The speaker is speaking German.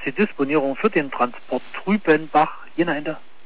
die Disponierung für den Transport Trübenbach, Jena Ende.